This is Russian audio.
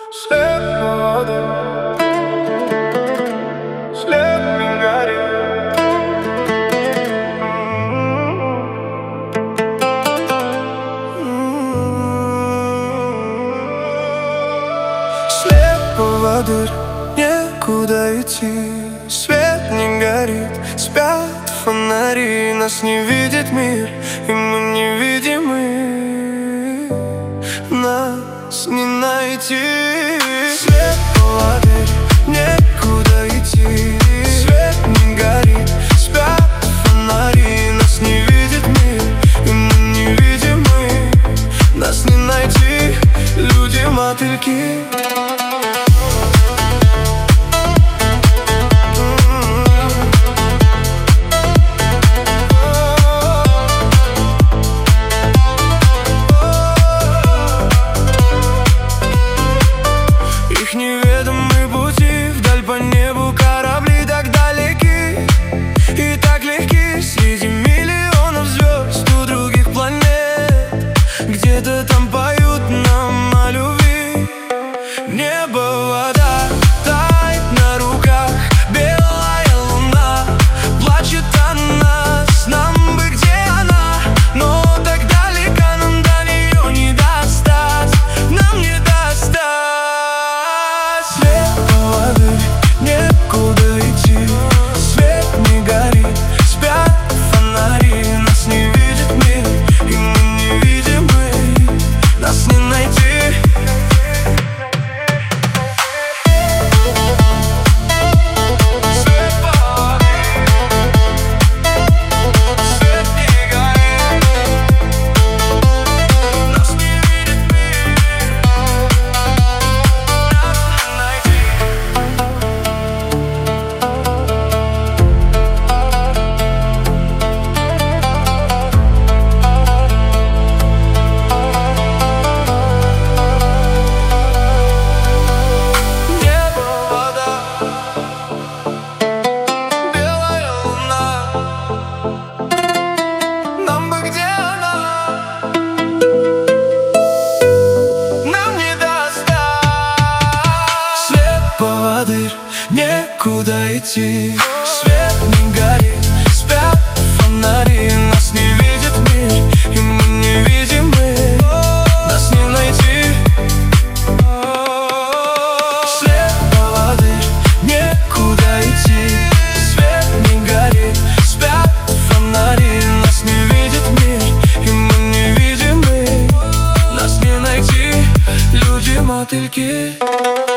След воды, след не горит. След поводырь, некуда идти. Свет не горит, спят фонари. Нас не видит мир, и мы невидимы. Нас не найти. Свет поводырь, некуда идти. Свет не горит, спят фонари. Нас не видит мир, и мы невидимы. Нас не найти, люди-мотыльки. Их неведомые пути, вдаль по небу корабли так далеки и так легки. Среди миллионов звезд у других планет где-то там поют нам о любви. Небо, вода тает на руках, белая луна плачет о нас. Нам бы где она, но так далеко, нам до нее не достать. Нам не достать. След поводырь, некуда идти. Свет не горит, спят фонари. Нас не видит мир, и мы невидимы. Нас не найти. Свет поводырь, свет не горит. Нас не видит мир, нас не найти. Небо, вода, белая луна. Нам бы где она, нам не достать. След поводырь, некуда идти. Свет не горит, спят фонари. Нас не видит мир, и мы невидимы. Нас не найти. След поводырь, некуда идти. Свет не горит, спят фонари. Нас не видит мир, и мы невидимы. Нас не найти, люди-мотыльки.